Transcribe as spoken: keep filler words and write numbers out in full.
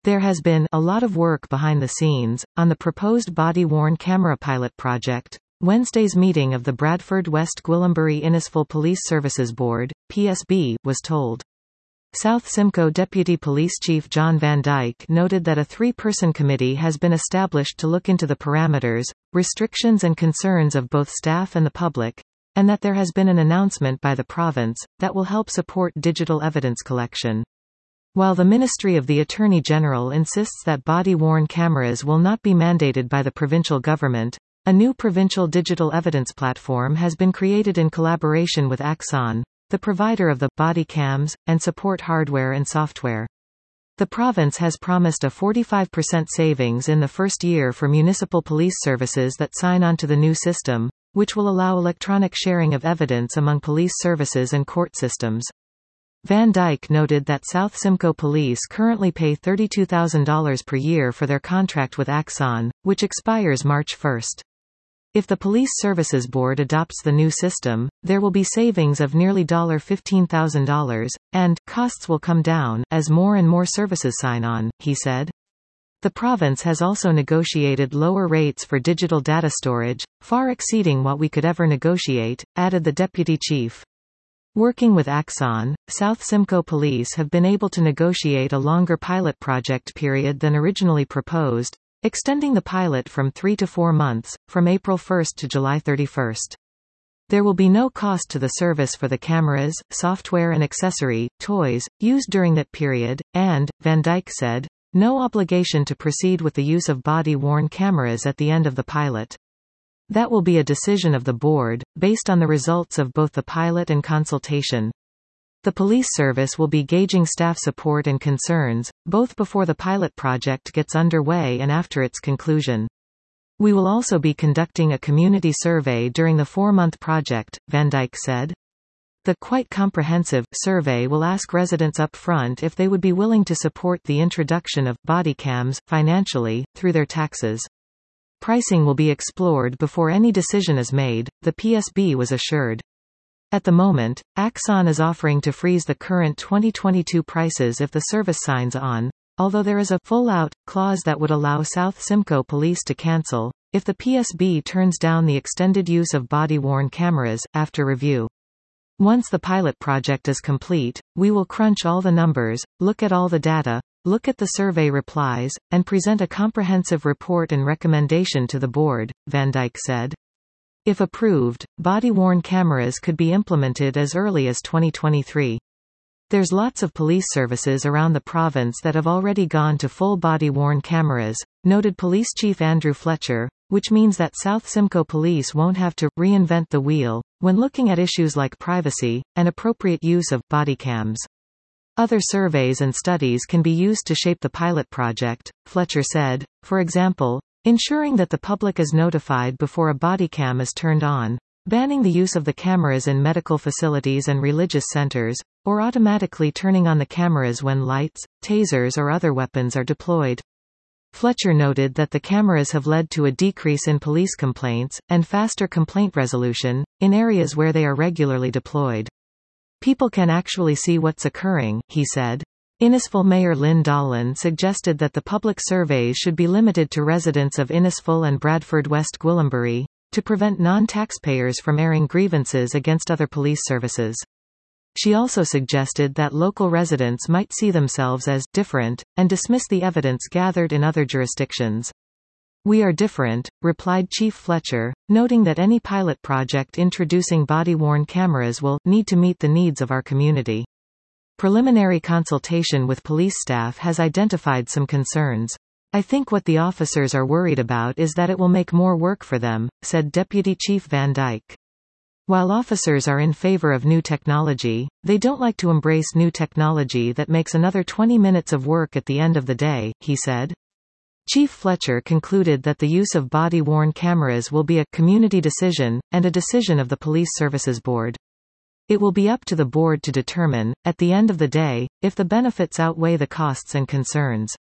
There has been a lot of work behind the scenes on the proposed body-worn camera pilot project. Wednesday's meeting of the Bradford West Gwillimbury Innisfil Police Services Board, P S B, was told. South Simcoe Deputy Police Chief John Van Dyke noted that a three-person committee has been established to look into the parameters, restrictions and concerns of both staff and the public, and that there has been an announcement by the province that will help support digital evidence collection. While the Ministry of the Attorney General insists that body-worn cameras will not be mandated by the provincial government, a new provincial digital evidence platform has been created in collaboration with Axon, the provider of the body cams and support hardware and software. The province has promised a forty-five percent savings in the first year for municipal police services that sign on to the new system, which will allow electronic sharing of evidence among police services and court systems. Van Dyke noted that South Simcoe Police currently pay thirty-two thousand dollars per year for their contract with Axon, which expires March first. If the Police Services Board adopts the new system, there will be savings of nearly fifteen thousand dollars, and costs will come down as more and more services sign on, he said. The province has also negotiated lower rates for digital data storage, far exceeding what we could ever negotiate, added the deputy chief. Working with Axon, South Simcoe Police have been able to negotiate a longer pilot project period than originally proposed, extending the pilot from three to four months, from April first to July thirty-first. There will be no cost to the service for the cameras, software and accessory, toys, used during that period, and, Van Dyke said, no obligation to proceed with the use of body-worn cameras at the end of the pilot. That will be a decision of the board, based on the results of both the pilot and consultation. The police service will be gauging staff support and concerns, both before the pilot project gets underway and after its conclusion. We will also be conducting a community survey during the four-month project, Van Dyke said. The quite comprehensive survey will ask residents up front if they would be willing to support the introduction of body cams financially, through their taxes. Pricing will be explored before any decision is made, the P S B was assured. At the moment, Axon is offering to freeze the current twenty twenty-two prices if the service signs on, although there is a full-out clause that would allow South Simcoe Police to cancel if the P S B turns down the extended use of body-worn cameras after review. Once the pilot project is complete, we will crunch all the numbers, look at all the data, look at the survey replies, and present a comprehensive report and recommendation to the board, Van Dyke said. If approved, body-worn cameras could be implemented as early as twenty twenty-three. There's lots of police services around the province that have already gone to full body-worn cameras, noted Police Chief Andrew Fletcher, which means that South Simcoe Police won't have to reinvent the wheel when looking at issues like privacy and appropriate use of body cams. Other surveys and studies can be used to shape the pilot project, Fletcher said, for example, ensuring that the public is notified before a body cam is turned on, banning the use of the cameras in medical facilities and religious centers, or automatically turning on the cameras when lights, tasers or other weapons are deployed. Fletcher noted that the cameras have led to a decrease in police complaints, and faster complaint resolution, in areas where they are regularly deployed. People can actually see what's occurring, he said. Innisfil Mayor Lynn Dolan suggested that the public surveys should be limited to residents of Innisfil and Bradford West Gwillimbury, to prevent non-taxpayers from airing grievances against other police services. She also suggested that local residents might see themselves as different, and dismiss the evidence gathered in other jurisdictions. We are different, replied Chief Fletcher, noting that any pilot project introducing body-worn cameras will need to meet the needs of our community. Preliminary consultation with police staff has identified some concerns. I think what the officers are worried about is that it will make more work for them, said Deputy Chief Van Dyke. While officers are in favor of new technology, they don't like to embrace new technology that makes another twenty minutes of work at the end of the day, he said. Chief Fletcher concluded that the use of body-worn cameras will be a community decision, and a decision of the Police Services Board. It will be up to the board to determine, at the end of the day, if the benefits outweigh the costs and concerns.